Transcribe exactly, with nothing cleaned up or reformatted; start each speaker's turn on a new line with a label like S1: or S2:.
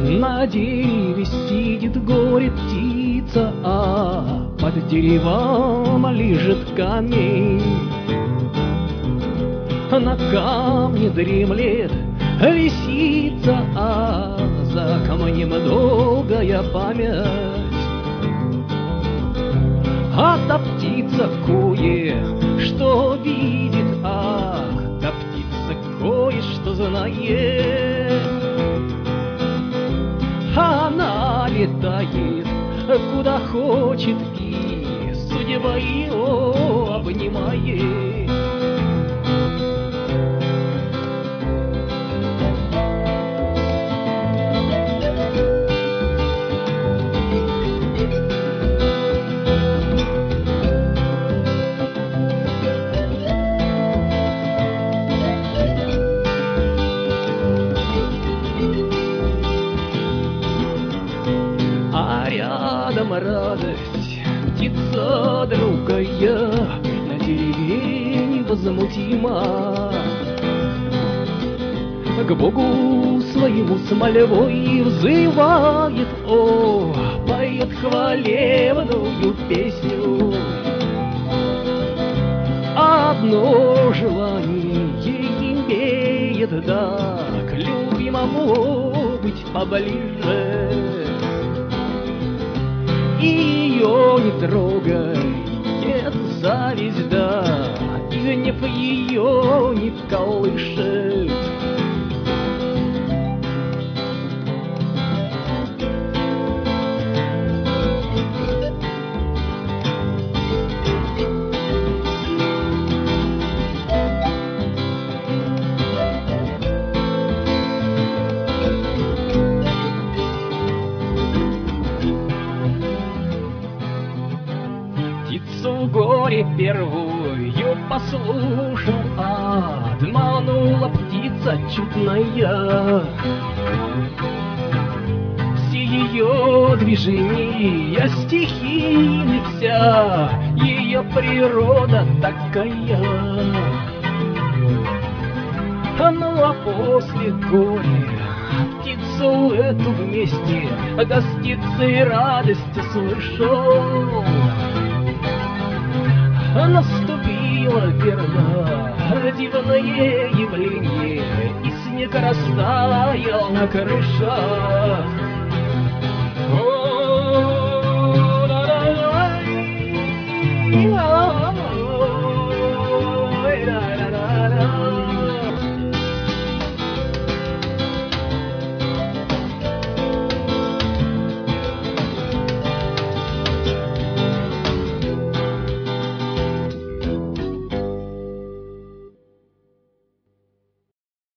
S1: На дереве сидит горе-птица, а под деревом лежит камень. На камне дремлет лисица, а за камнем долгая память. А та птица кое-что видит, ах, та птица кое-что знает. Она летает куда хочет и судьба ее обнимает. А рядом радость, птица другая, на дереве невозмутима. К Богу своему с мольбой взывает, о, поет хвалебную песню. Одно желание имеет, да к любимому быть поближе. Ее не трогает зависть, да и гнев ее не колышет. Птицу горе первую послушал, обманула птица чудная. Все ее движения стихийны, вся ее природа такая. Ну а после горя птицу эту вместе гостицы радости слышал. Наступило верно дивное явление, и снег растаял на крышах.